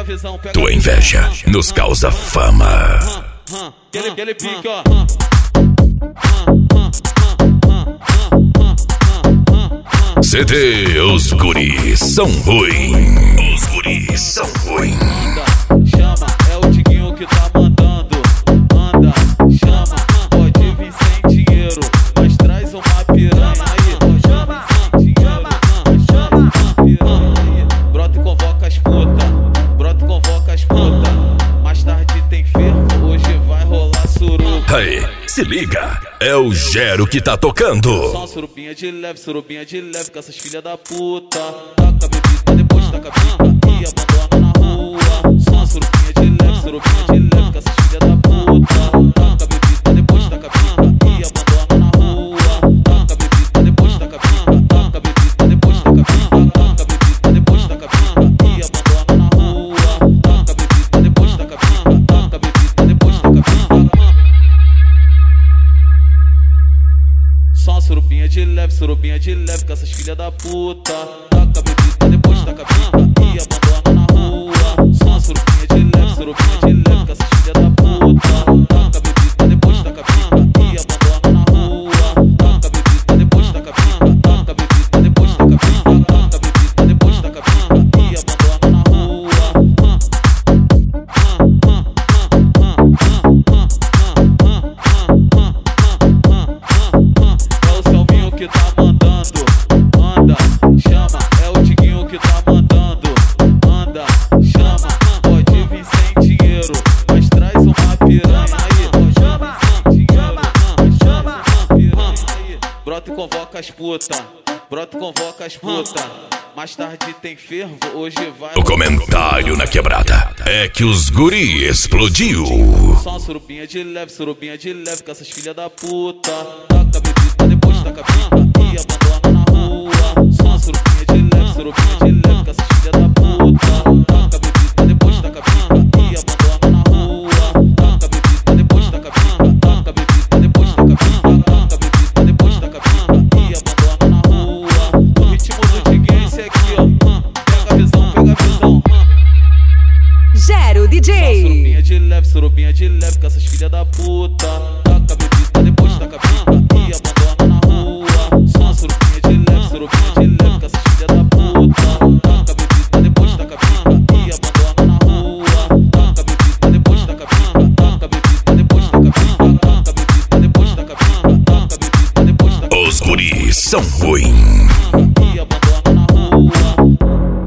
Tua inveja nos causa fama. Aquele pique, ó. CD, os guris são ruins. Os guris são ruins. Chama, é o Diguinho que tá mandando. Manda, chama, pode vir sem dinheiro, mas traz uma piranha aí. Chama, chama, piranha aí. Brota e convoca as puta, brota e convoca as puta. Mais tarde tem fervo, hoje vai rolar suruba. Aí, se liga, é o Gero que tá tocando. Só uma surubinha de leve com essas filha da puta. Taca a bebida, depois taca a pica e abandona na rua. Só uma surubinha de leve com essas filha da puta. Taca a bebida, depois taca a pica e abandona na rua. Taca a bebida, depois taca a pica. Taca a bebida, depois taca a pica. Taca a bebida, depois taca a pica e abandona na rua. Taca a bebida, depois taca a pica. Taca a bebida, depois taca a pica. Só uma surubinha de leve com essas filha da puta. Taca a bebida, depois taca a pica e abandona na rua. Só uma surubinha de leve com essas filha da puta. Taca a bebida, depois taca a pica e abandona na rua. Taca a bebida, depois taca a pica. Taca a bebida, depois taca a pica. Taca a bebida, depois taca a pica e abandona na rua. Que tá mandando, manda, chama, é o Diguinho que tá mandando, manda, chama, pode vir sem dinheiro, mas traz uma piranha aí. Chama, chama, piranha aí. Brota e convoca as puta, brota e convoca as puta. Mais tarde tem fervo, hoje vai. O comentário na quebrada é que os guri explodiu. Só uma surubinha de leve com essas filha da puta. Taca a bebida, depois taca a pica e abandona na rua. Só uma surubinha de leve com essas filha da puta. Taca a bebida, depois taca a pica e abandona na rua. Taca a bebida, depois taca a pica. Taca a bebida, depois taca a pica. Taca a bebida, depois taca a pica e abandona na rua. O ritmo do Diguinho é esse aqui, ó. Pega a visão, pega a visão. Gero DJ. Surubinha de leve com essas filha da puta. Taca a bebida, depois taca a pica e abandona na rua. Só uma surubinha de leve com essas filha da puta. Taca a bebida, depois taca a pica e abandona na rua. Taca a bebida, depois taca a pica. Taca a bebida, depois taca a pica. Taca a bebida, depois taca a pica. Taca a bebida, depois taca a pica. Os guris são ruins.